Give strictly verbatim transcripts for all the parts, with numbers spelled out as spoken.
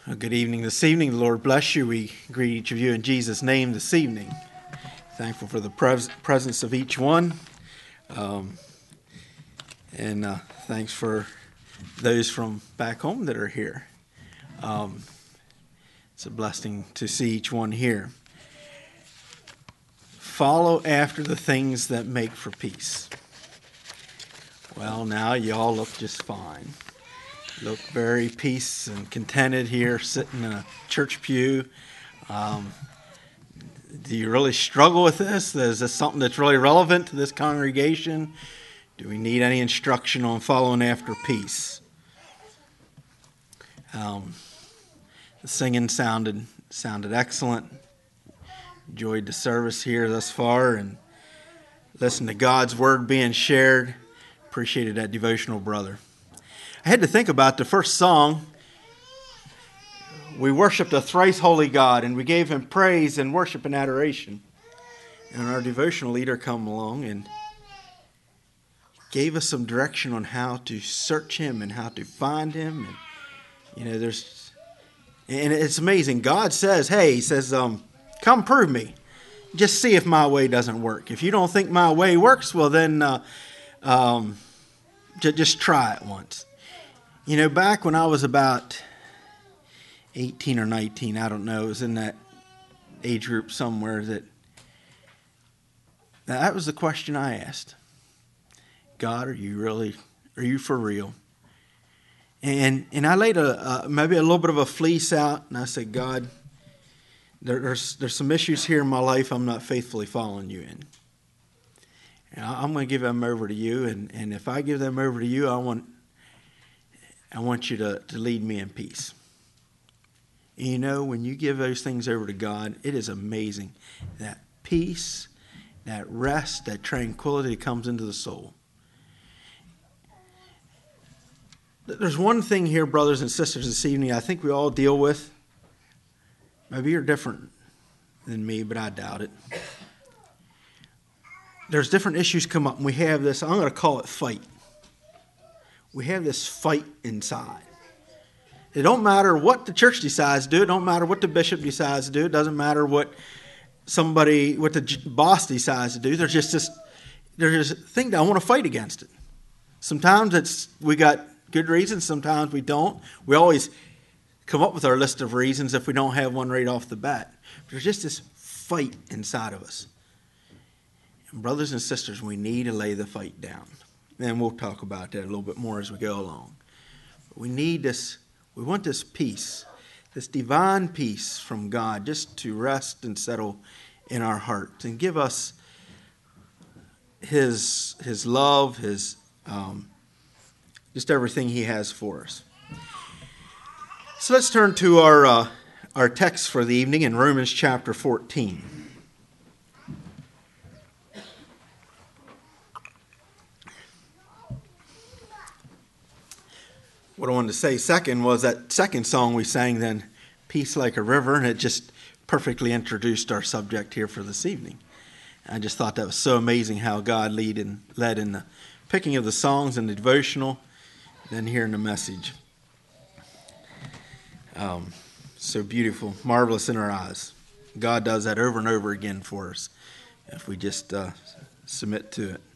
Well, good evening this evening. The Lord bless you. We greet each of you in Jesus' name this evening. Thankful for the pres- presence of each one. Um, and uh, thanks for those from back home that are here. Um, it's a blessing to see each one here. Follow after the things that make for peace. Well, now you all look just fine. Look very peace and contented here, sitting in a church pew. Um, do you really struggle with this? Is this something that's really relevant to this congregation? Do we need any instruction on following after peace? Um, the singing sounded sounded excellent. Enjoyed the service here thus far and listened to God's word being shared. Appreciated that devotional, brother. I had to think about the first song. We worshiped a thrice holy God, and we gave him praise and worship and adoration. And our devotional leader come along and gave us some direction on how to search him and how to find him. And you know, there's, and it's amazing. God says, "Hey," he says, um, "come prove me. Just see if my way doesn't work. If you don't think my way works, well then, uh, um, j- just try it once." You know, back when I was about eighteen or nineteen, I don't know, it was in that age group somewhere that that was the question I asked. God, are you really, are you for real? And and I laid a, a maybe a little bit of a fleece out, and I said, God, there, there's there's some issues here in my life I'm not faithfully following you in. And I'm going to give them over to you, and, and if I give them over to you, I want I want you to, to lead me in peace. And you know, when you give those things over to God, it is amazing. That peace, that rest, that tranquility comes into the soul. There's one thing here, brothers and sisters, this evening I think we all deal with. Maybe you're different than me, but I doubt it. There's different issues come up, and we have this, I'm going to call it fight. We have this fight inside. It don't matter what the church decides to do. It don't matter what the bishop decides to do. It doesn't matter what somebody, what the boss decides to do. There's just this, there's this thing that I want to fight against it. Sometimes it's we got good reasons. Sometimes we don't. We always come up with our list of reasons if we don't have one right off the bat. But there's just this fight inside of us. And brothers and sisters, we need to lay the fight down. And we'll talk about that a little bit more as we go along. But we need this, we want this peace, this divine peace from God just to rest and settle in our hearts and give us his, his love, his um, just everything he has for us. So let's turn to our, uh, our text for the evening in Romans chapter fourteen. What I wanted to say second was that second song we sang then, Peace Like a River, and it just perfectly introduced our subject here for this evening. I just thought that was so amazing how God lead in, led in the picking of the songs and the devotional, then hearing the message. Um, so beautiful, marvelous in our eyes. God does that over and over again for us if we just uh, submit to it.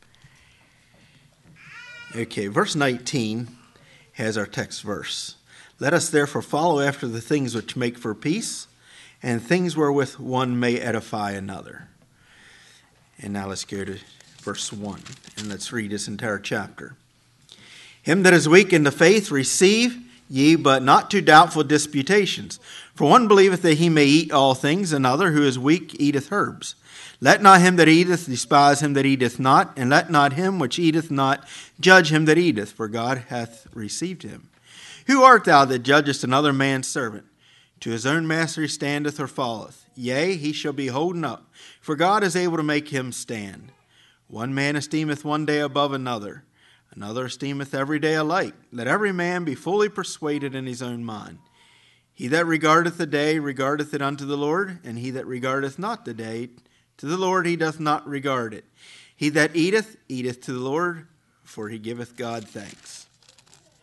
Okay, verse nineteen has our text verse. Let us therefore follow after the things which make for peace, and things wherewith one may edify another. And now let's go to verse one, and let's read this entire chapter. Him that is weak in the faith receive ye, but not to doubtful disputations. For one believeth that he may eat all things, another who is weak eateth herbs. Let not him that eateth despise him that eateth not, and let not him which eateth not judge him that eateth, for God hath received him. Who art thou that judgest another man's servant? To his own master he standeth or falleth. Yea, he shall be holden up, for God is able to make him stand. One man esteemeth one day above another, another esteemeth every day alike. Let every man be fully persuaded in his own mind. He that regardeth the day regardeth it unto the Lord, and he that regardeth not the day to the Lord he doth not regard it. He that eateth, eateth to the Lord, for he giveth God thanks.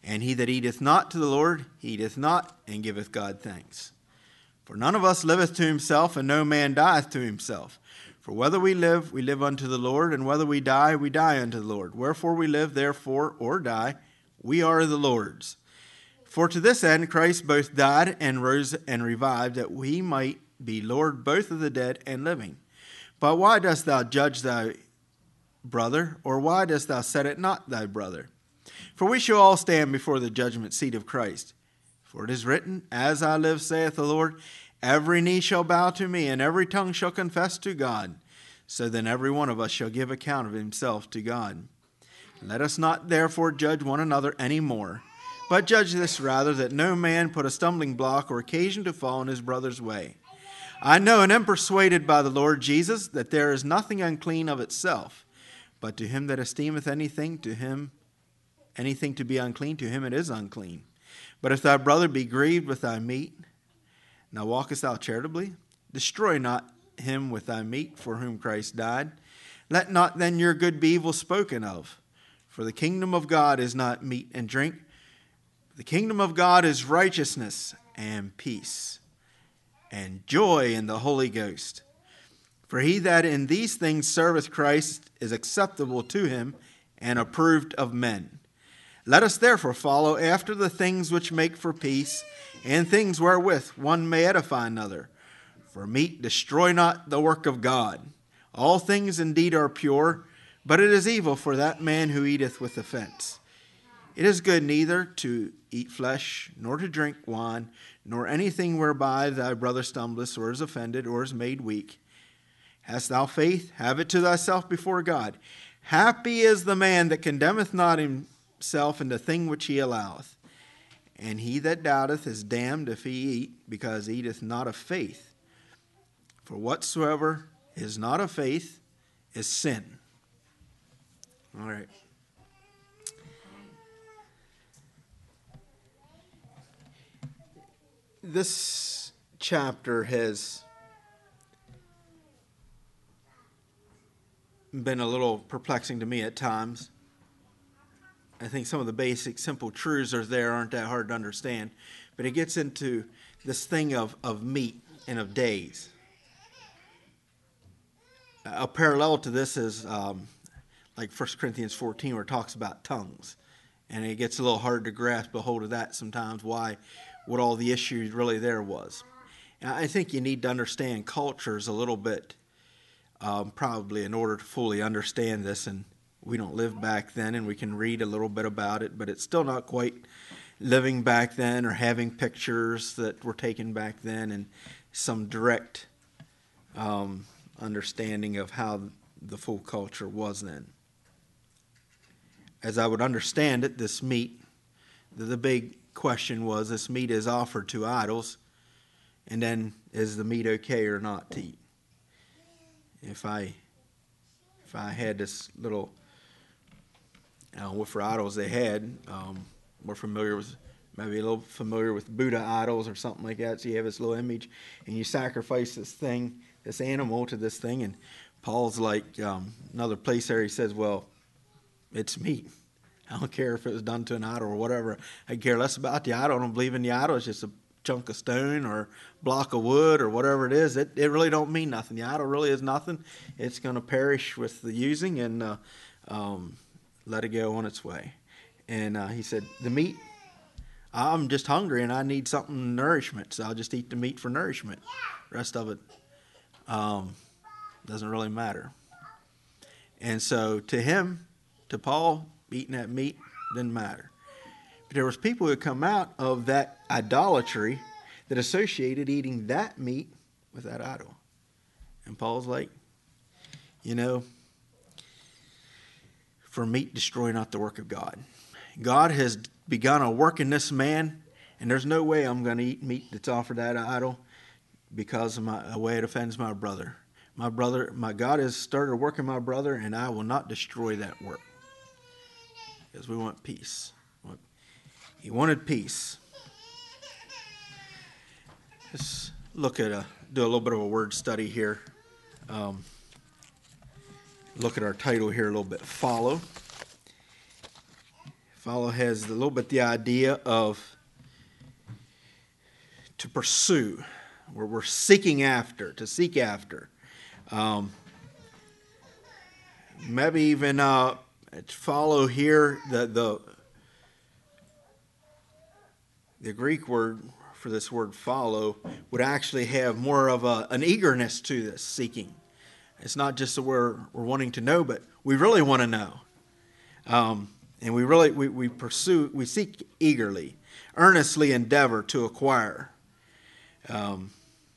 And he that eateth not to the Lord, he eateth not, and giveth God thanks. For none of us liveth to himself, and no man dieth to himself. For whether we live, we live unto the Lord, and whether we die, we die unto the Lord. Wherefore we live, therefore, or die, we are the Lord's. For to this end Christ both died and rose and revived, that we might be Lord both of the dead and living. But why dost thou judge thy brother, or why dost thou set it not thy brother? For we shall all stand before the judgment seat of Christ. For it is written, As I live, saith the Lord, every knee shall bow to me, and every tongue shall confess to God. So then every one of us shall give account of himself to God. Let us not therefore judge one another any more, but judge this rather, that no man put a stumbling block or occasion to fall in his brother's way. I know and am persuaded by the Lord Jesus that there is nothing unclean of itself, but to him that esteemeth anything, to him anything to be unclean, to him it is unclean. But if thy brother be grieved with thy meat, now walkest thou charitably? Destroy not him with thy meat, for whom Christ died. Let not then your good be evil spoken of. For the kingdom of God is not meat and drink. The kingdom of God is righteousness and peace and joy in the Holy Ghost. For he that in these things serveth Christ is acceptable to him and approved of men. Let us therefore follow after the things which make for peace, and things wherewith one may edify another. For meat destroy not the work of God. All things indeed are pure, but it is evil for that man who eateth with offense. It is good neither to eat flesh, nor to drink wine, nor anything whereby thy brother stumbleth, or is offended, or is made weak. Hast thou faith? Have it to thyself before God. Happy is the man that condemneth not himself in the thing which he alloweth. And he that doubteth is damned if he eat, because he eateth not of faith. For whatsoever is not of faith is sin. All right. This chapter has been a little perplexing to me at times. I think some of the basic, simple truths are there, aren't that hard to understand. But it gets into this thing of, of meat and of days. A parallel to this is um, like First Corinthians fourteen, where it talks about tongues. And it gets a little hard to grasp a hold of that sometimes, why, what all the issues really there was. And I think you need to understand cultures a little bit, um, probably in order to fully understand this. And we don't live back then, and we can read a little bit about it, but it's still not quite living back then or having pictures that were taken back then and some direct um, understanding of how the full culture was then. As I would understand it, this meat, the, the big question was, this meat is offered to idols, and then is the meat okay or not to eat? If I, if I had this little, I don't know what for idols they had, um, we're familiar with, maybe a little familiar with Buddha idols or something like that. So you have this little image, and you sacrifice this thing, this animal to this thing, and Paul's like, um, another place there, he says, well, it's meat. I don't care if it was done to an idol or whatever. I care less about the idol. I don't believe in the idol. It's just a chunk of stone or block of wood or whatever it is. It, it really don't mean nothing. The idol really is nothing. It's going to perish with the using, and uh, um, let it go on its way. And uh, he said, the meat, I'm just hungry and I need something nourishment, so I'll just eat the meat for nourishment. The rest of it um, doesn't really matter. And so to him, to Paul, eating that meat didn't matter. But there was people who come out of that idolatry that associated eating that meat with that idol. And Paul's like, you know, for meat destroy not the work of God. God has begun a work in this man, and there's no way I'm going to eat meat that's offered that idol because of my, the way it offends my brother. My brother, my God has started a work in my brother, and I will not destroy that work. Because we want peace. He wanted peace. Let's look at a, do a little bit of a word study here. Um, look at our title here a little bit. Follow. Follow has a little bit the idea of to pursue, where we're seeking after, to seek after. Um, maybe even uh, follow here, the, the, the Greek word for this word follow would actually have more of a, an eagerness to this seeking. It's not just that we're, we're wanting to know, but we really want to know. Um, and we really, we, we pursue, we seek eagerly, earnestly endeavor to acquire. Um,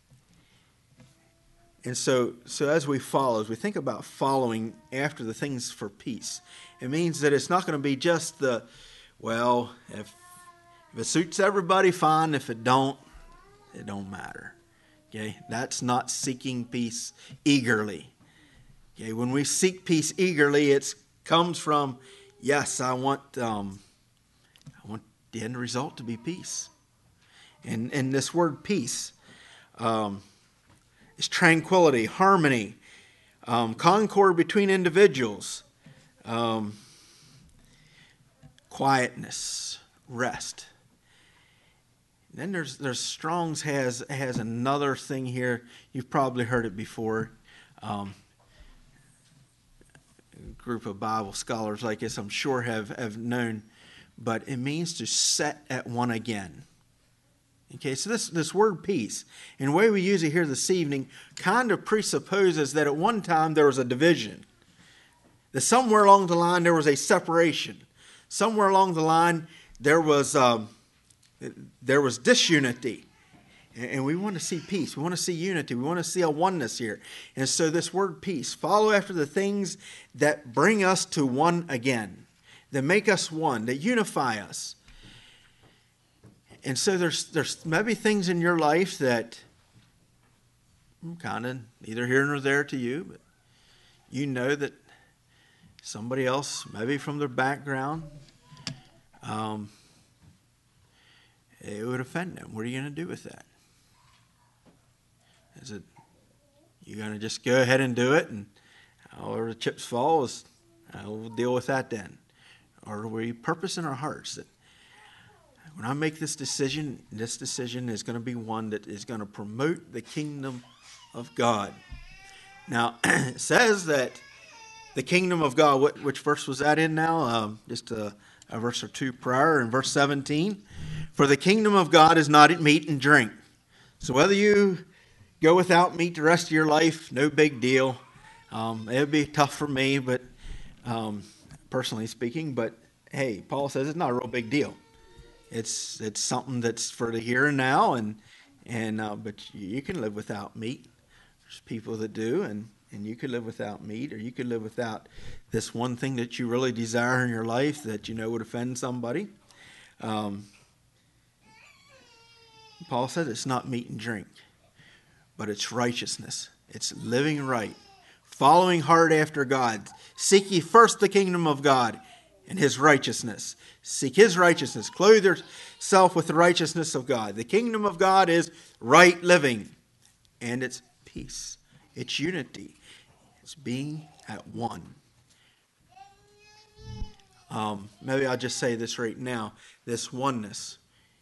and so, so as we follow, as we think about following after the things for peace, it means that it's not going to be just the, well, if, if it suits everybody, fine. If it don't, it don't matter. Okay, that's not seeking peace eagerly. Okay, when we seek peace eagerly, it comes from, yes, I want, um, I want the end result to be peace. And and this word peace um, is tranquility, harmony, um, concord between individuals, um, quietness, rest. Then there's there's Strong's has has another thing here. You've probably heard it before. Um, a group of Bible scholars like this, I'm sure, have, have known. But it means to set at one again. Okay, so this, this word peace, and the way we use it here this evening, kind of presupposes that at one time there was a division. That somewhere along the line there was a separation. Somewhere along the line there was... Um, There was disunity, and we want to see peace. We want to see unity. We want to see a oneness here. And so this word peace, follow after the things that bring us to one again, that make us one, that unify us. And so there's there's maybe things in your life that kind of neither here nor there to you, but you know that somebody else, maybe from their background, um, it would offend them. What are you going to do with that? Is it you going to just go ahead and do it, and however the chips fall, is uh, we'll deal with that then? Or do we purpose in our hearts that when I make this decision, this decision is going to be one that is going to promote the kingdom of God? Now, it says that the kingdom of God, what, which verse was that in now? Um, just a, a verse or two prior, in verse seventeen. For the kingdom of God is not at meat and drink. So whether you go without meat the rest of your life, no big deal. Um, it would be tough for me, but um, personally speaking. But hey, Paul says it's not a real big deal. It's it's something that's for the here and now, and and uh, but you can live without meat. There's people that do, and and you could live without meat, or you could live without this one thing that you really desire in your life that you know would offend somebody. Um, Paul says it's not meat and drink, but it's righteousness. It's living right, following hard after God. Seek ye first the kingdom of God and his righteousness. Seek his righteousness. Clothe yourself with the righteousness of God. The kingdom of God is right living, and it's peace. It's unity. It's being at one. Um, maybe I'll just say this right now. This oneness.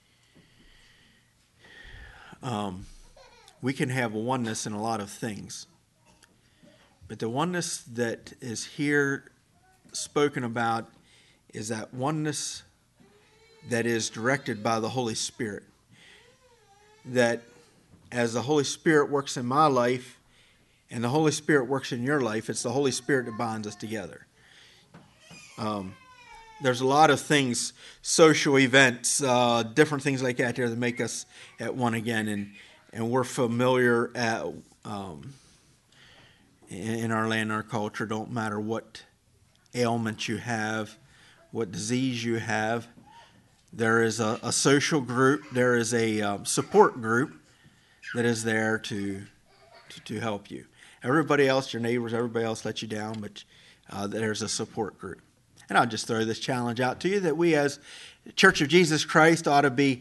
Um, we can have oneness in a lot of things. But the oneness that is here spoken about is that oneness that is directed by the Holy Spirit. That as the Holy Spirit works in my life and the Holy Spirit works in your life, it's the Holy Spirit that binds us together. Um, there's a lot of things, social events, uh, different things like that there that make us at one again. And, and we're familiar at, um, in our land, our culture, don't matter what ailment you have, what disease you have, there is a, a social group, there is a um, support group that is there to, to to help you. Everybody else, your neighbors, everybody else let you down, but uh, there's a support group. And I'll just throw this challenge out to you that we as Church of Jesus Christ ought to be,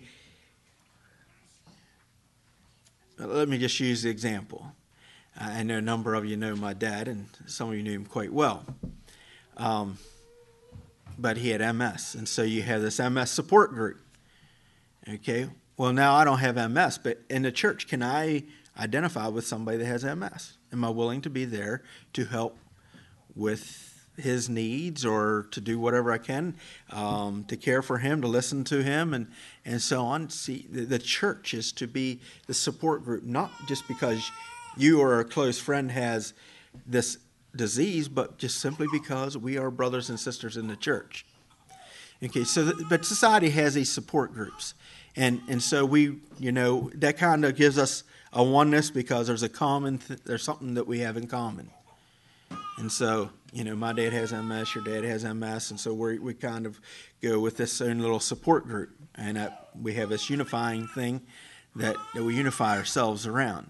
let me just use the example. I know a number of you know my dad, and some of you knew him quite well. Um, but he had M S. And so you have this M S support group. Okay, well, now I don't have M S, but in the church, can I identify with somebody that has M S? Am I willing to be there to help with his needs or to do whatever I can um, to care for him, to listen to him, and, and so on? See, the, the church is to be the support group, not just because you or a close friend has this disease, but just simply because we are brothers and sisters in the church. Okay, so the, but society has these support groups, and and so we, you know, that kind of gives us a oneness because there's a common, th- there's something that we have in common. And so, you know, my dad has M S, your dad has M S, and so we we kind of go with this own little support group, and uh, we have this unifying thing that, that we unify ourselves around.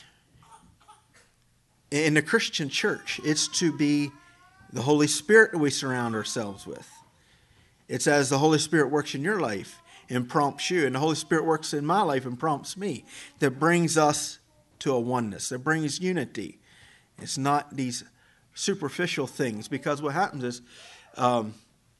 In the Christian church, it's to be the Holy Spirit that we surround ourselves with. It's as the Holy Spirit works in your life and prompts you, and the Holy Spirit works in my life and prompts me, that brings us to a oneness, that brings unity. It's not these superficial things, because what happens is, um,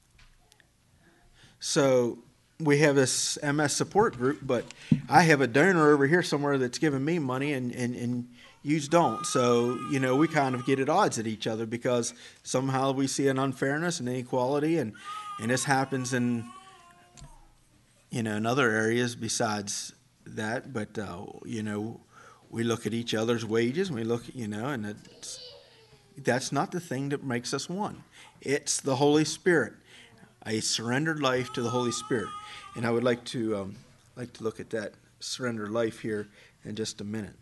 so we have this M S support group, but I have a donor over here somewhere that's giving me money, and, and, and you don't. So, you know, we kind of get at odds at each other because somehow we see an unfairness and inequality, and, and this happens in, you know, in other areas besides that. But, uh, you know, we look at each other's wages, and we look, you know, and it's, that's not the thing that makes us one. It's the Holy Spirit, a surrendered life to the Holy Spirit. And I would like to um, like to look at that surrendered life here in just a minute.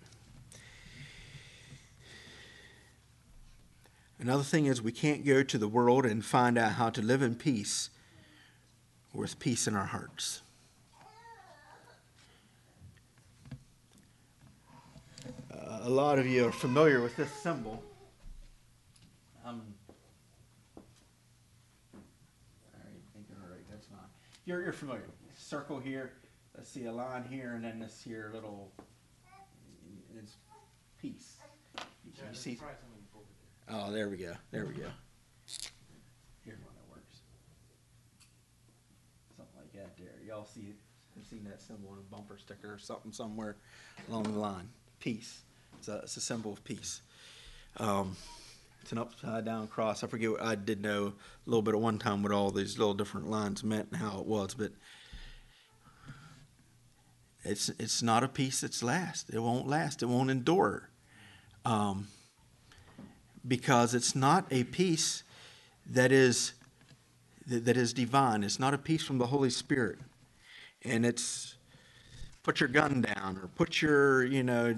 Another thing is, we can't go to the world and find out how to live in peace with peace in our hearts. Uh, a lot of you are familiar with this symbol. Um, all right, thinking, all right, that's not. You're, you're familiar. Circle here. Let's see a line here, and then this here little. It's peace. You, Yeah, you see? try something over there. Oh, there we go. There we go. Here's one that works. Something like that there. Y'all see, have seen that symbol on a bumper sticker or something somewhere along the line. Peace. It's a, it's a symbol of peace. Um, it's an upside down cross. I forget what I did know a little bit at one time what all these little different lines meant and how it was, but it's it's not a peace that's last. It won't last. It won't endure. Um, because it's not a peace that is that is divine. It's not a peace from the Holy Spirit. And it's put your gun down, or put your, you know,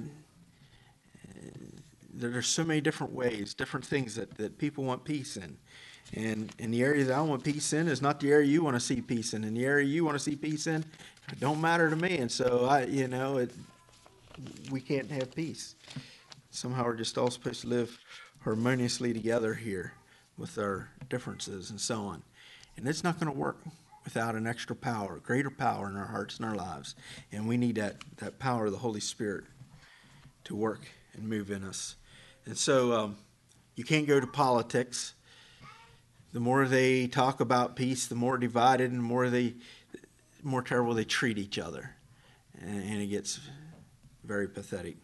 there's so many different ways, different things that, that people want peace in. And and the area that I want peace in is not the area you want to see peace in. And the area you want to see peace in, it don't matter to me. And so, I, you know, it, we can't have peace. Somehow we're just all supposed to live harmoniously together here with our differences and so on. And it's not going to work without an extra power, greater power in our hearts and our lives. And we need that, that power of the Holy Spirit to work and move in us. And so um, you can't go to politics. The more they talk about peace, the more divided and the more they, more terrible they treat each other. And, and it gets very pathetic.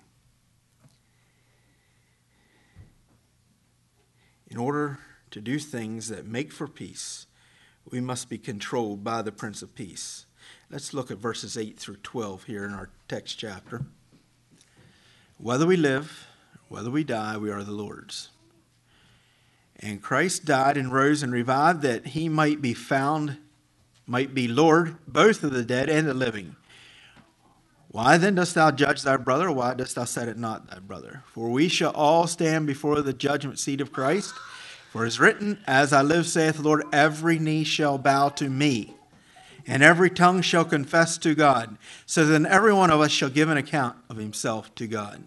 In order to do things that make for peace, we must be controlled by the Prince of Peace. Let's look at verses eight through twelve here in our text chapter. Whether we live, whether we die, we are the Lord's. And Christ died and rose and revived that he might be found, might be Lord, both of the dead and the living. Why then dost thou judge thy brother? Or why dost thou set it not thy brother? For we shall all stand before the judgment seat of Christ. For it is written, As I live, saith the Lord, every knee shall bow to me, and every tongue shall confess to God. So then every one of us shall give an account of himself to God.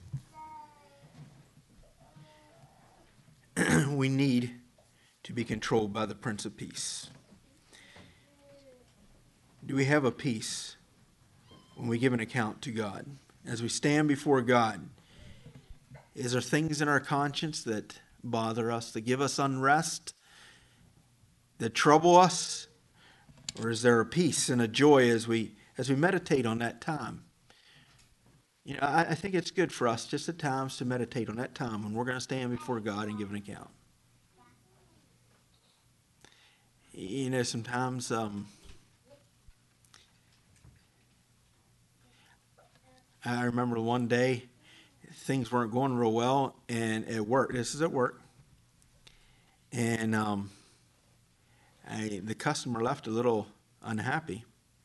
We need to be controlled by the Prince of Peace. Do we have a peace when we give an account to God? As we stand before God, is there things in our conscience that bother us, that give us unrest? that trouble us, or is there a peace and a joy as we as we meditate on that time? You know, I, I think it's good for us just at times to meditate on that time when we're going to stand before God and give an account. You know, sometimes um, I remember one day things weren't going real well, and at work, this is at work, and um, I, the customer left a little unhappy,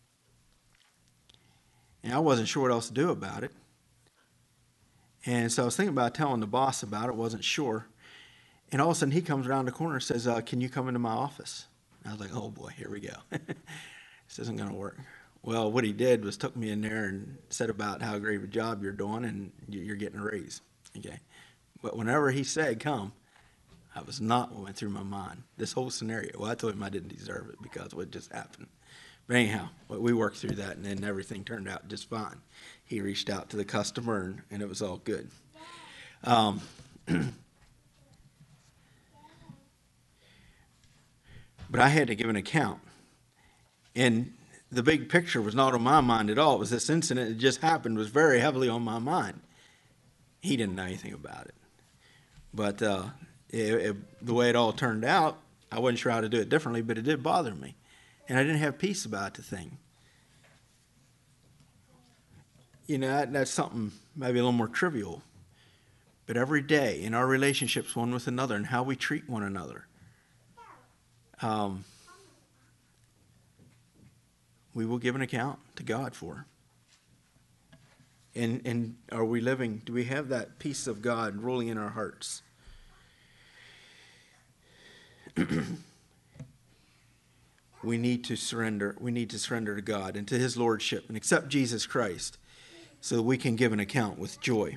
and I wasn't sure what else to do about it. And so I was thinking about telling the boss about it, wasn't sure. And all of a sudden he comes around the corner and says, uh, can you come into my office? And I was like, oh boy, here we go. This isn't going to work. Well, what he did was took me in there and said about how great of a job you're doing and you're getting a raise. Okay. But whenever he said come, that was not what went through my mind. This whole scenario. Well, I told him I didn't deserve it because what just happened. But anyhow, we worked through that, and then everything turned out just fine. He reached out to the customer, and, and it was all good. Um, but I had to give an account. And the big picture was not on my mind at all. It was this incident that just happened was very heavily on my mind. He didn't know anything about it. But uh, it, it, the way it all turned out, I wasn't sure how to do it differently, but it did bother me. And I didn't have peace about the thing. You know, that, that's something maybe a little more trivial. But every day in our relationships one with another and how we treat one another, um, we will give an account to God for. And, and are we living, do we have that peace of God ruling in our hearts? We need to surrender. We need to surrender to God and to his lordship and accept Jesus Christ so that we can give an account with joy.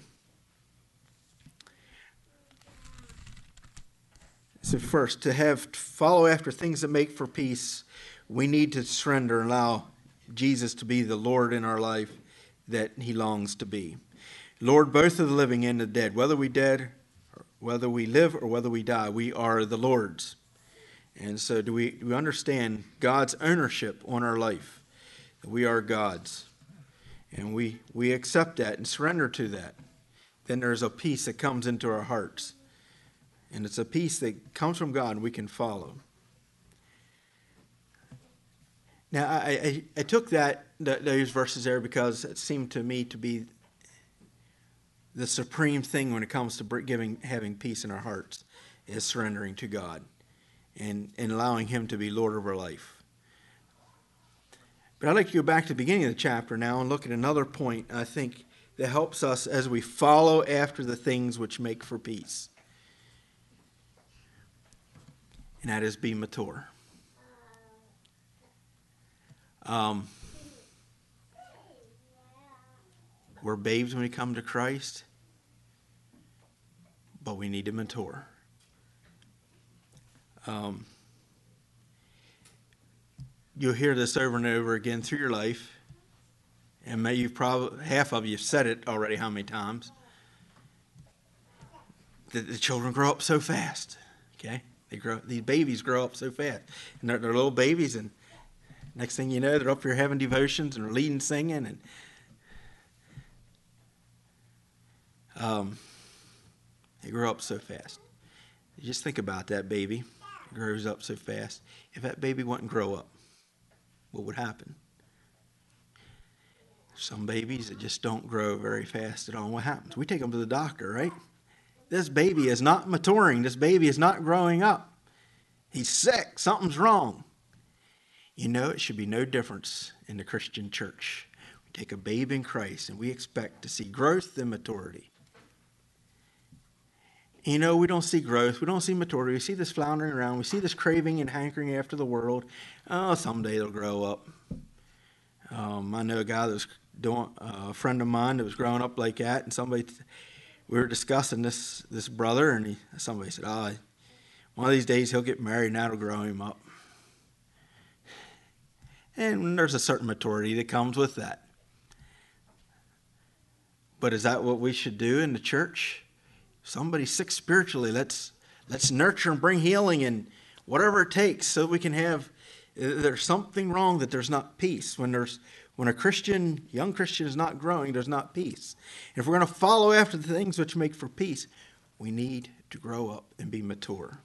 So first, to have to follow after things that make for peace, we need to surrender and allow Jesus to be the Lord in our life that he longs to be. Lord, both of the living and the dead, whether we dead, or whether we live or whether we die, we are the Lord's. And so do we, do we understand God's ownership on our life? That we are God's. And we, we accept that and surrender to that. Then there's a peace that comes into our hearts. And it's a peace that comes from God and we can follow. Now, I, I, I took that, that those verses there because it seemed to me to be the supreme thing when it comes to giving, having peace in our hearts is surrendering to God. And, and allowing him to be Lord of our life. But I'd like to go back to the beginning of the chapter now and look at another point, I think, that helps us as we follow after the things which make for peace. And that is be mature. Um, we're babes when we come to Christ, but we need to mature. Um, you'll hear this over and over again through your life, and maybe you've probably half of you have said it already. How many times? That the children grow up so fast. Okay, they grow. These babies grow up so fast, and they're, they're little babies, and next thing you know, they're up here having devotions and leading, singing, and um, they grow up so fast. You just think about that baby. Grows up so fast. If that baby wouldn't grow up, what would happen? Some babies that just don't grow very fast at all. What happens? We take them to the doctor, right? This baby is not maturing. This baby is not growing up. He's sick. Something's wrong. You know, it should be no difference in the Christian church. We take a babe in Christ and we expect to see growth and maturity. You know, we don't see growth. We don't see maturity. We see this floundering around. We see this craving and hankering after the world. Oh, someday they'll grow up. Um, I know a guy that was doing, uh, a friend of mine that was growing up like that, and somebody, we were discussing this this brother, and he, somebody said, oh, one of these days he'll get married and that'll grow him up. And there's a certain maturity that comes with that. But is that what we should do in the church? Somebody's sick spiritually, let's let's nurture and bring healing and whatever it takes so we can have, there's something wrong that there's not peace. When there's when a Christian, young Christian is not growing, there's not peace. And if we're going to follow after the things which make for peace, we need to grow up and be mature.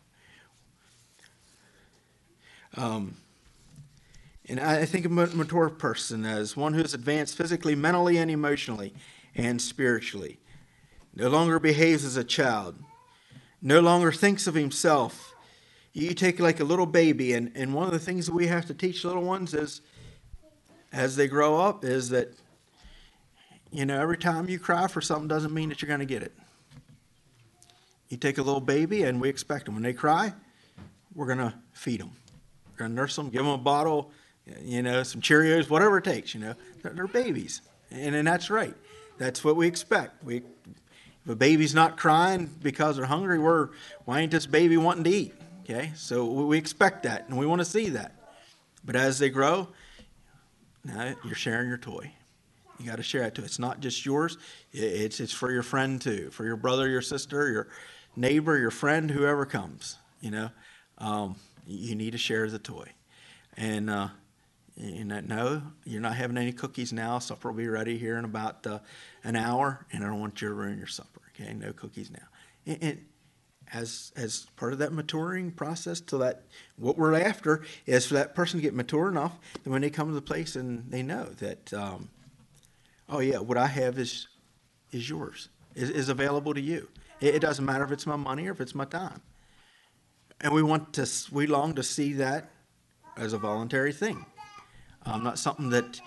Um, and I think of a mature person as one who is advanced physically, mentally, and emotionally, and spiritually. No longer behaves as a child. No longer thinks of himself. You take like a little baby, and, and one of the things that we have to teach little ones is, as they grow up, is that, you know, every time you cry for something doesn't mean that you're going to get it. You take a little baby, and we expect them. When they cry, we're going to feed them. We're going to nurse them, give them a bottle, you know, some Cheerios, whatever it takes, you know. They're, they're babies, and, and that's right. That's what we expect. We, if a baby's not crying because they're hungry, we're, why ain't this baby wanting to eat? Okay, so we expect that, and we want to see that. But as they grow, now you're sharing your toy. You got to share it too. It's not just yours. It's it's for your friend too, for your brother, your sister, your neighbor, your friend, whoever comes. You know, um, you need to share the toy. And uh, you know, no, you're not having any cookies now. Supper will be ready here in about uh, an hour, and I don't want you to ruin your supper. Okay, no cookies now. And, and as as part of that maturing process, to that, what we're after is for that person to get mature enough that when they come to the place and they know that, um, oh yeah, what I have is is yours, is, is available to you. It, it doesn't matter if it's my money or if it's my time. And we want to, we long to see that as a voluntary thing, um, not something that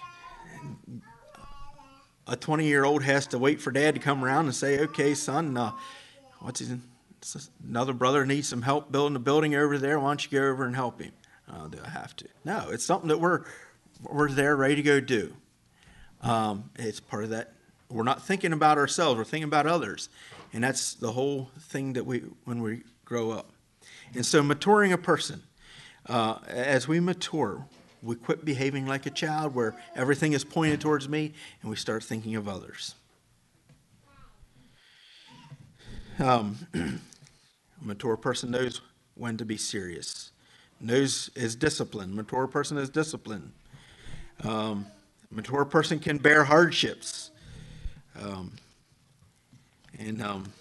a twenty-year-old has to wait for dad to come around and say, okay, son, uh, what's his another brother needs some help building a building over there. Why don't you go over and help him? Oh, do I have to? No, it's something that we're we're there ready to go do. Um, it's part of that. We're not thinking about ourselves. We're thinking about others, and that's the whole thing that we when we grow up. And so, maturing a person, uh, as we mature, we quit behaving like a child, where everything is pointed towards me, and we start thinking of others. Um, a mature person knows when to be serious, knows is disciplined. Mature person is disciplined. Um, a mature person can bear hardships. Um, and um,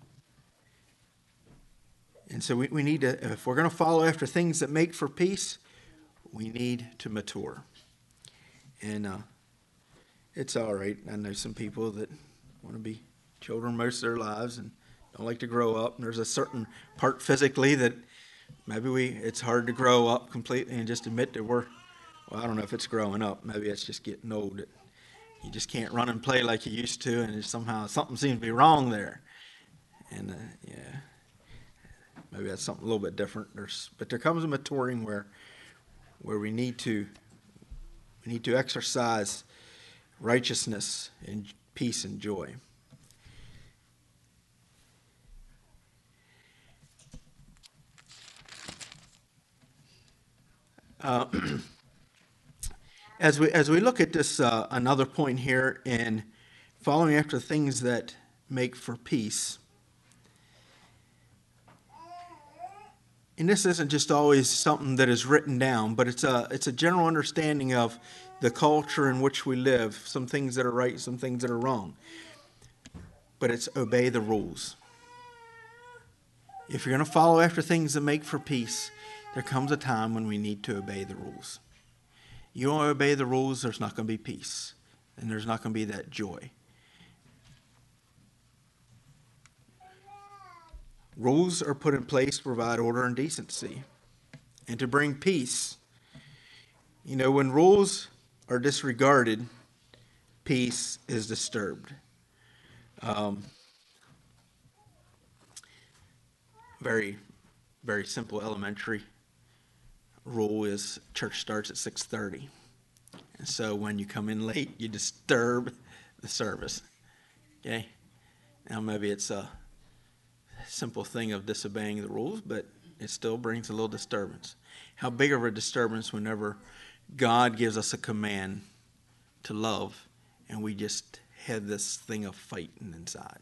and so we, we need to, if we're going to follow after things that make for peace, we need to mature. And uh, it's all right. I know some people that want to be children most of their lives and don't like to grow up. And there's a certain part physically that maybe we it's hard to grow up completely and just admit that we're, well, I don't know if it's growing up. Maybe it's just getting old. That you just can't run and play like you used to, and it's somehow something seems to be wrong there. And uh, yeah, maybe that's something a little bit different. There's, but there comes a maturing where where we need to we need to exercise righteousness and peace and joy. Uh, as we as we look at this, uh, another point here in following after things that make for peace, and this isn't just always something that is written down, but it's a it's a general understanding of the culture in which we live. Some things that are right, some things that are wrong. But it's obey the rules. If you're going to follow after things that make for peace, there comes a time when we need to obey the rules. You don't obey the rules, there's not going to be peace, and there's not going to be that joy. Rules are put in place to provide order and decency and to bring peace. You know, when rules are disregarded, peace is disturbed. Um, very, very simple elementary rule is church starts at six thirty. And so when you come in late, you disturb the service. Okay? Now maybe it's a simple thing of disobeying the rules, but it still brings a little disturbance. How big of a disturbance whenever God gives us a command to love and we just have this thing of fighting inside.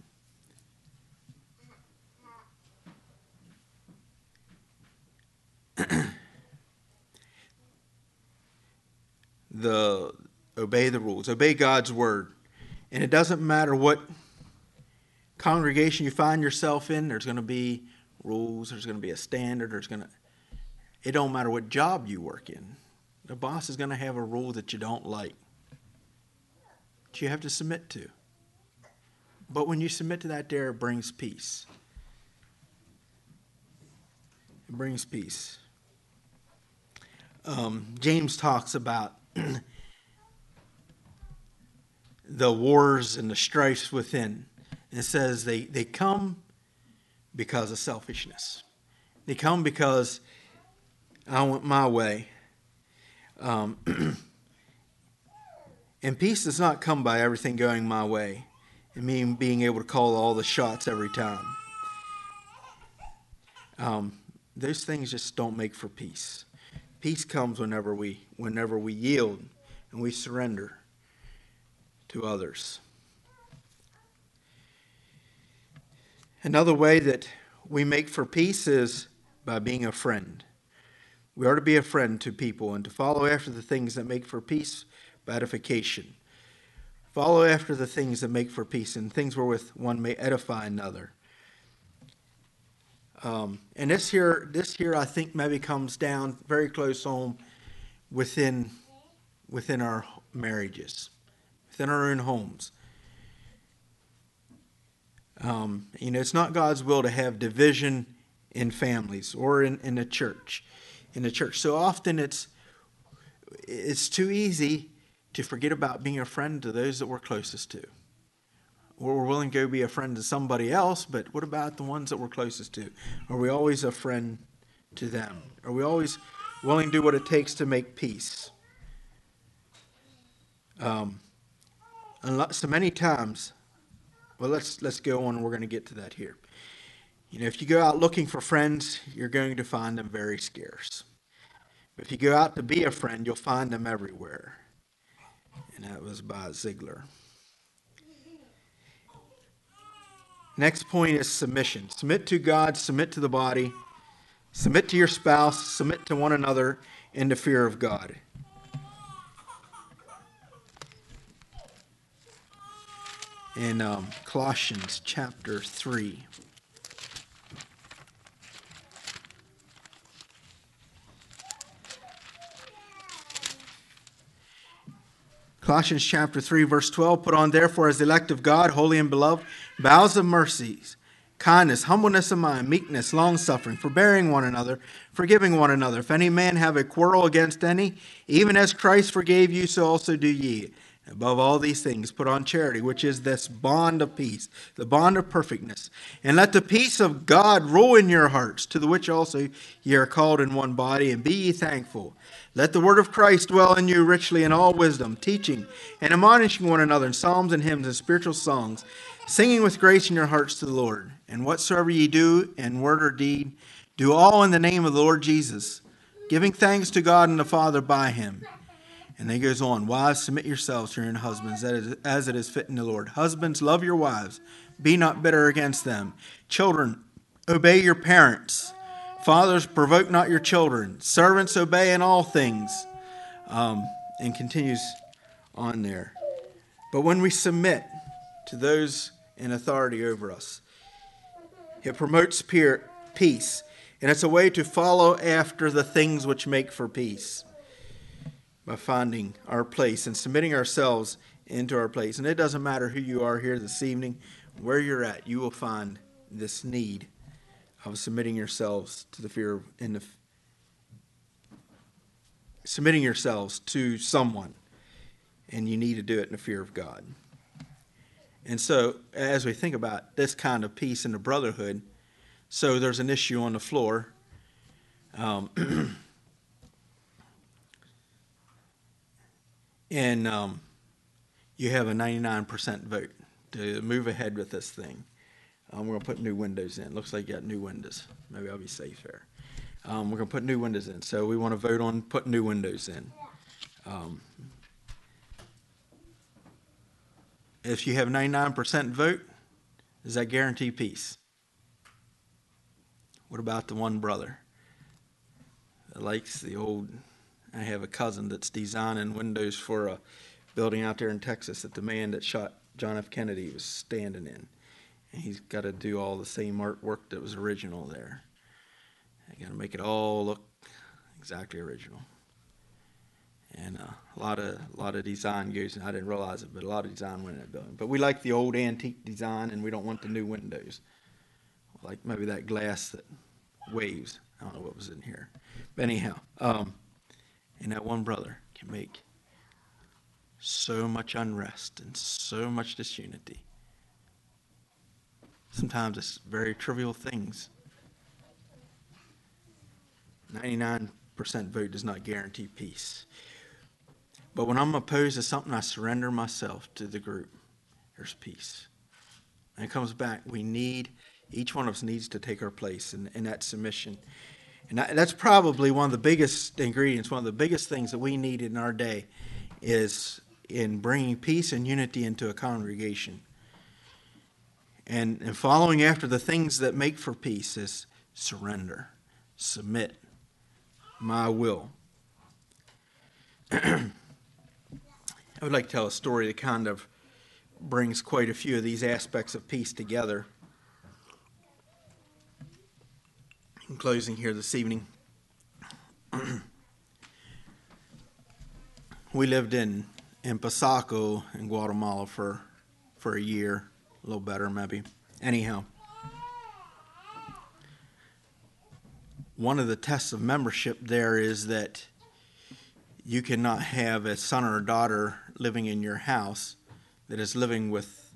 the obey the rules, obey God's word. And it doesn't matter what congregation you find yourself in, there's going to be rules, there's going to be a standard, there's going to, it don't matter what job you work in. The boss is going to have a rule that you don't like, that you have to submit to. But when you submit to that there, it brings peace. It brings peace. Um, James talks about the wars and the strifes within. It says they, they come because of selfishness. They come because I want my way. Um, and peace does not come by everything going my way and me being able to call all the shots every time. Um, those things just don't make for peace. Peace comes whenever we whenever we yield and we surrender to others. Another way that we make for peace is by being a friend. We are to be a friend to people and to follow after the things that make for peace by edification. Follow after the things that make for peace and things wherewith one may edify another. Um, and this here, this here, I think maybe comes down very close home within, within our marriages, within our own homes. Um, you know, it's not God's will to have division in families or in, in the church. In the church, so often it's it's too easy to forget about being a friend to those that we're closest to. Or we're willing to go be a friend to somebody else, but what about the ones that we're closest to? Are we always a friend to them? Are we always willing to do what it takes to make peace? Um, and so many times, well, let's let's go on. We're going to get to that here. You know, if you go out looking for friends, you're going to find them very scarce. But if you go out to be a friend, you'll find them everywhere. And that was by Ziegler. Next point is submission. Submit to God, submit to the body, submit to your spouse, submit to one another in the fear of God. In um, Colossians chapter three. Colossians chapter three, verse twelve, put on therefore as the elect of God, holy and beloved, bowels of mercies, kindness, humbleness of mind, meekness, longsuffering, forbearing one another, forgiving one another. If any man have a quarrel against any, even as Christ forgave you, so also do ye. Above all these things, put on charity, which is this bond of peace, the bond of perfectness. And let the peace of God rule in your hearts, to the which also ye are called in one body, and be ye thankful. Let the word of Christ dwell in you richly in all wisdom, teaching and admonishing one another in psalms and hymns and spiritual songs, singing with grace in your hearts to the Lord. And whatsoever ye do in word or deed, do all in the name of the Lord Jesus, giving thanks to God and the Father by him. And then he goes on, wives, submit yourselves to your own husbands, as it is fitting the Lord. Husbands, love your wives. Be not bitter against them. Children, obey your parents. Fathers, provoke not your children. Servants, obey in all things. Um, and continues on there. But when we submit to those in authority over us, it promotes peace. And it's a way to follow after the things which make for peace. By finding our place and submitting ourselves into our place. And it doesn't matter who you are here this evening, where you're at, you will find this need of submitting yourselves to the fear of, in the, submitting yourselves to someone. And you need to do it in the fear of God. And so, as we think about this kind of peace in the brotherhood, so there's an issue on the floor. Um, And um, you have a ninety-nine percent vote to move ahead with this thing. Um, we're going to put new windows in. Looks like you got new windows. Maybe I'll be safe there. Um, we're going to put new windows in. So we want to vote on putting new windows in. Um, if you have ninety-nine percent vote, does that guarantee peace? What about the one brother that likes the old I have a cousin that's designing windows for a building out there in Texas that the man that shot John F. Kennedy was standing in. And he's got to do all the same artwork that was original there. I got to make it all look exactly original. And uh, a lot of a lot of design goes, and I didn't realize it, but a lot of design went in that building. But we like the old antique design, and we don't want the new windows. Like maybe that glass that waves. I don't know what was in here. But anyhow, um, and that one brother can make so much unrest and so much disunity. Sometimes it's very trivial things. ninety-nine percent vote does not guarantee peace. But when I'm opposed to something, I surrender myself to the group. There's peace. And it comes back. We need, each one of us needs to take our place in, in that submission. And that, that's probably one of the biggest ingredients, one of the biggest things that we need in our day is in bringing peace and unity into a congregation. And, and following after the things that make for peace is surrender, submit, my will. I would like to tell a story that kind of brings quite a few of these aspects of peace together. In closing here this evening, we lived in, in Pasaco in Guatemala for, for a year, a little better maybe. Anyhow, one of the tests of membership there is that you cannot have a son or a daughter living in your house that is living with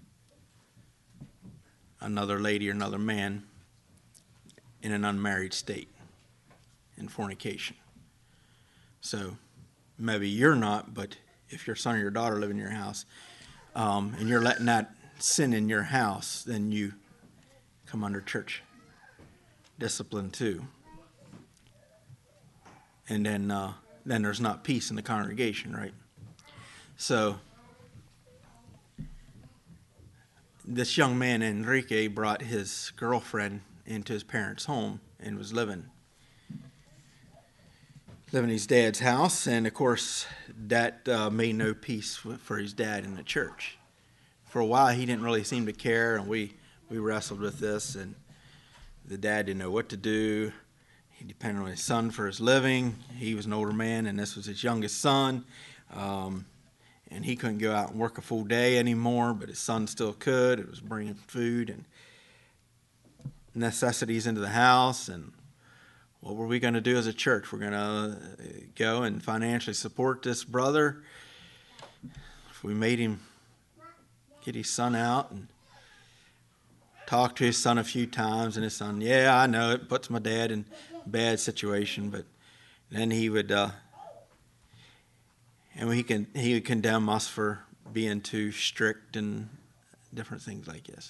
another lady or another man in an unmarried state, in fornication. So maybe you're not, but if your son or your daughter live in your house, um, and you're letting that sin in your house, then you come under church discipline too. And then uh, then there's not peace in the congregation, right? So this young man, Enrique, brought his girlfriend into his parents' home and was living living in his dad's house. And of course, that uh, made no peace for his dad in the church. For a while, he didn't really seem to care, and we, we wrestled with this, and the dad didn't know what to do. He depended on his son for his living. He was an older man, and this was his youngest son. Um, and he couldn't go out and work a full day anymore, but his son still could. It was bringing food and necessities into the house. And what were we going to do as a church? We're going to go and financially support this brother. If we made him get his son out and talk to his son a few times, and his son, yeah, I know it puts my dad in a bad situation, but then he would, uh, and he can he would condemn us for being too strict and different things like this.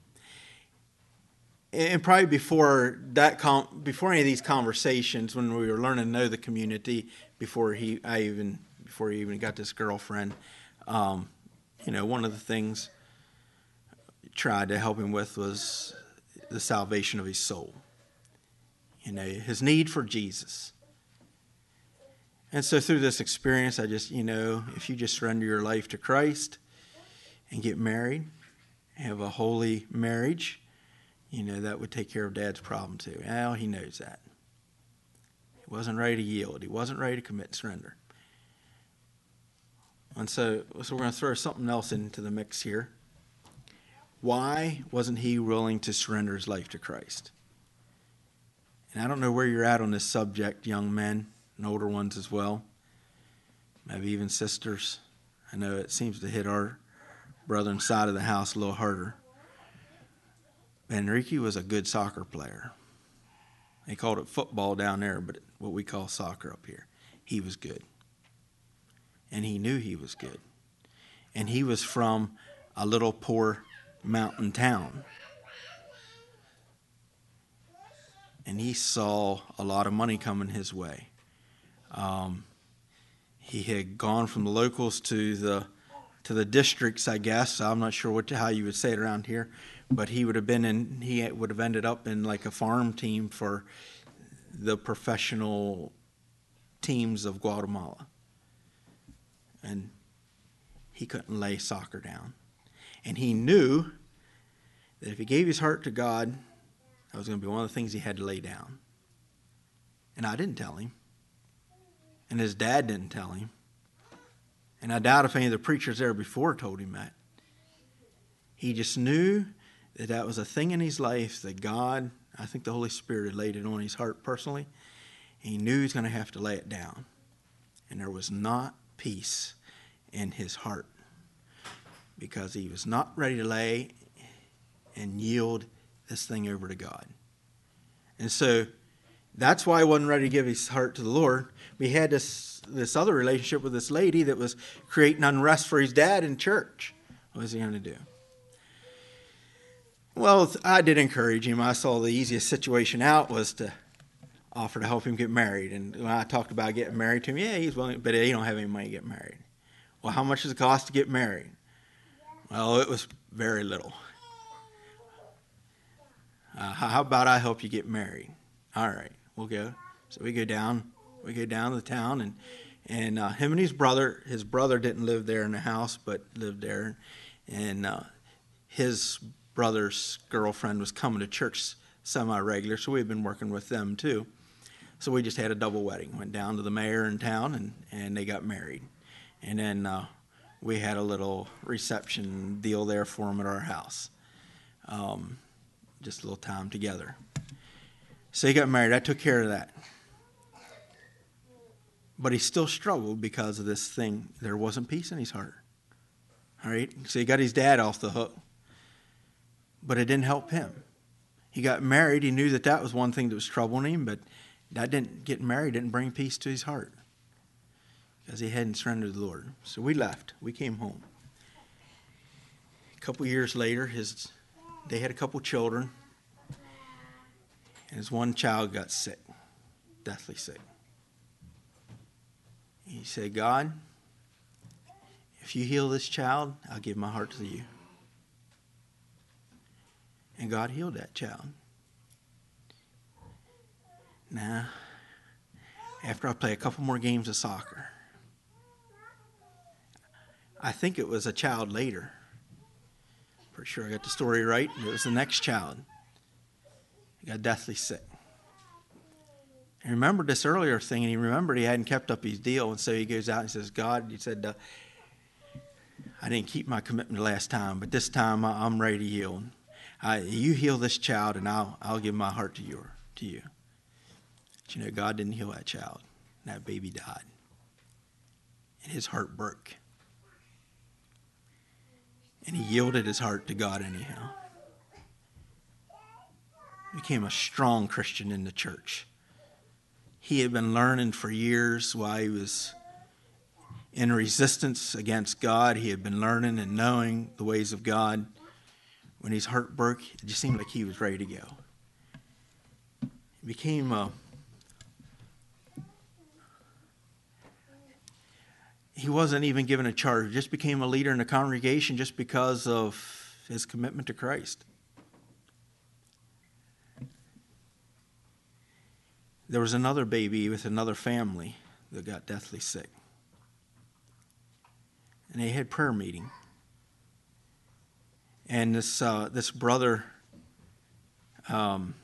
And probably before that, com- before any of these conversations, when we were learning to know the community, before he, I even, before he even got this girlfriend, um, you know, one of the things I tried to help him with was the salvation of his soul. You know, his need for Jesus. And so through this experience, I just, you know, if you just surrender your life to Christ and get married, have a holy marriage, you know, that would take care of Dad's problem too. Well, he knows that. He wasn't ready to yield. He wasn't ready to commit and surrender. And so, so we're going to throw something else into the mix here. Why wasn't he willing to surrender his life to Christ? And I don't know where you're at on this subject, young men and older ones as well. Maybe even sisters. I know it seems to hit our brethren side of the house a little harder. Enrique was a good soccer player. They called it football down there, but what we call soccer up here. He was good. And he knew he was good. And he was from a little poor mountain town. And he saw a lot of money coming his way. Um, he had gone from the locals to the to the districts, I guess. I'm not sure what how you would say it around here, but he would have been in. He would have ended up in like a farm team for the professional teams of Guatemala. And he couldn't lay soccer down. And he knew that if he gave his heart to God, that was going to be one of the things he had to lay down. And I didn't tell him. And his dad didn't tell him. And I doubt if any of the preachers there before told him that. He just knew that that was a thing in his life that God, I think the Holy Spirit had laid it on his heart personally. He knew he was going to have to lay it down. And there was not peace in his heart because he was not ready to lay and yield this thing over to God. And so that's why he wasn't ready to give his heart to the Lord. We had this this other relationship with this lady that was creating unrest for his dad in church. What was he going to do? Well, I did encourage him. I saw the easiest situation out was to offer to help him get married. And when I talked about getting married to him, yeah, he's willing, but he don't have any money to get married. Well, how much does it cost to get married? Well, it was very little. Uh, how about I help you get married? All right, we'll go. So we go down. We go down to the town, and and uh, him and his brother. His brother didn't live there in the house, but lived there, and uh, his brother's girlfriend was coming to church semi-regular, so we've been working with them too. So we just had a double wedding. Went down to the mayor in town, and and they got married, and then uh, we had a little reception deal there for them at our house. Um, just a little time together. So he got married. I took care of that. But he still struggled because of this thing. There wasn't peace in his heart. All right? So he got his dad off the hook. But it didn't help him. He got married. He knew that that was one thing that was troubling him, but that didn't, getting married didn't bring peace to his heart because he hadn't surrendered to the Lord. So we left. We came home. A couple years later, his they had a couple children, and his one child got sick, deathly sick. He said, God, if you heal this child, I'll give my heart to you. And God healed that child. Now, after I play a couple more games of soccer, I think it was a child later. Pretty sure I got the story right. It was the next child. He got deathly sick. He remembered this earlier thing, and he remembered he hadn't kept up his deal, and so he goes out and says, God, he said, uh, I didn't keep my commitment last time, but this time I'm ready to yield. I, you heal this child, and I'll I'll give my heart to your to you. But you know, God didn't heal that child. And that baby died. And his heart broke. And he yielded his heart to God anyhow. He became a strong Christian in the church. He had been learning for years while he was in resistance against God. He had been learning and knowing the ways of God. When his heart broke, it just seemed like he was ready to go. He became a... He wasn't even given a charge. He just became a leader in the congregation just because of his commitment to Christ. There was another baby with another family that got deathly sick. And they had prayer meeting. And this uh, this brother, um,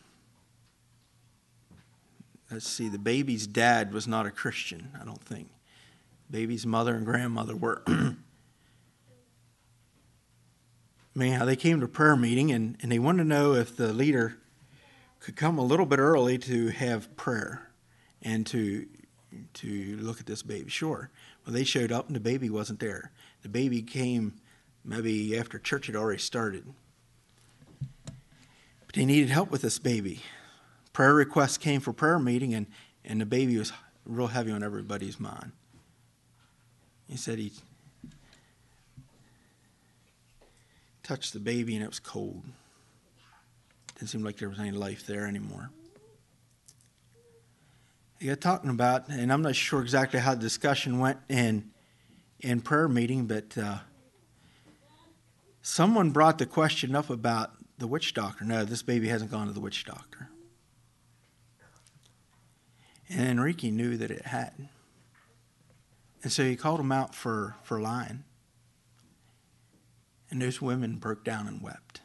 let's see, the baby's dad was not a Christian, I don't think. Baby's mother and grandmother were. Anyhow, they came to prayer meeting, and, and they wanted to know if the leader could come a little bit early to have prayer and to to look at this baby. Sure. Well, they showed up, and the baby wasn't there. The baby came maybe after church had already started. But they needed help with this baby. Prayer requests came for prayer meeting, and, and the baby was real heavy on everybody's mind. He said he touched the baby, and it was cold. Didn't seem like there was any life there anymore. He got talking about, and I'm not sure exactly how the discussion went in, in prayer meeting, but uh, someone brought the question up about the witch doctor. No, this baby hasn't gone to the witch doctor. And Enrique knew that it had. And so he called him out for, for lying. And those women broke down and wept.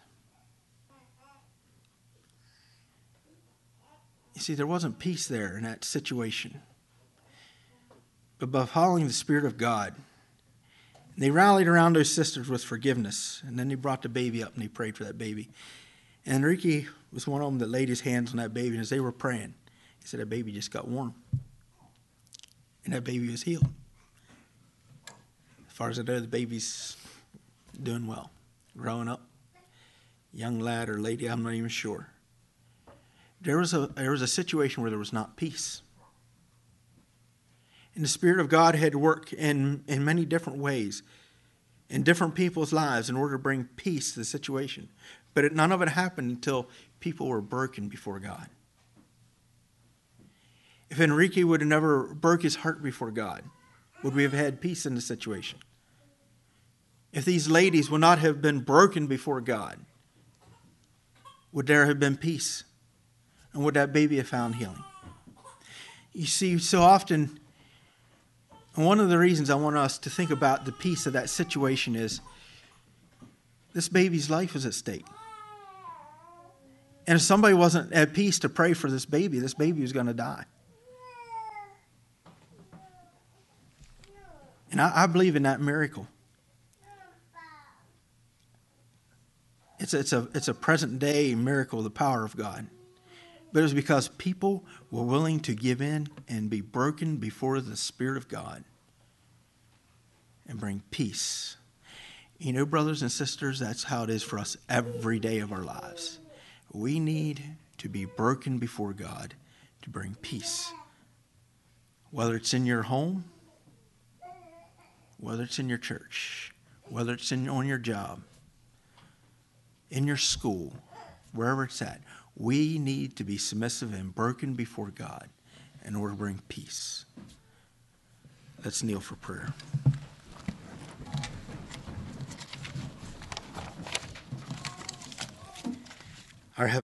You see, there wasn't peace there in that situation. But by following the Spirit of God, they rallied around those sisters with forgiveness. And then they brought the baby up and they prayed for that baby. And Enrique was one of them that laid his hands on that baby. And as they were praying, he said that baby just got warm. And that baby was healed. As far as I know, the baby's doing well, growing up. Young lad or lady, I'm not even sure. There was a there was a situation where there was not peace. And the Spirit of God had to work in, in many different ways in different people's lives in order to bring peace to the situation. But it, none of it happened until people were broken before God. If Enrique would have never broke his heart before God, would we have had peace in the situation? If these ladies would not have been broken before God, would there have been peace? And would that baby have found healing? You see, so often, and one of the reasons I want us to think about the peace of that situation is this baby's life is at stake. And if somebody wasn't at peace to pray for this baby, this baby was going to die. And I, I believe in that miracle. It's a, it's a, it's a present day miracle, the power of God. But it was because people were willing to give in and be broken before the Spirit of God and bring peace. You know, brothers and sisters, that's how it is for us every day of our lives. We need to be broken before God to bring peace. Whether it's in your home, whether it's in your church, whether it's in, on your job, in your school, wherever it's at, we need to be submissive and broken before God in order to bring peace. Let's kneel for prayer. Our